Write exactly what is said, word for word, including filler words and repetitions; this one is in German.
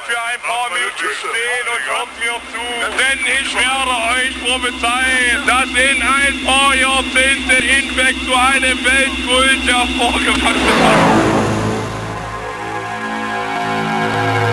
für ein paar Minuten stehen und hört mir zu. Denn ich werde euch prophezeien, dass in ein paar Jahrzehnten Inbeck zu einem Weltkult hervorgewachsen ist.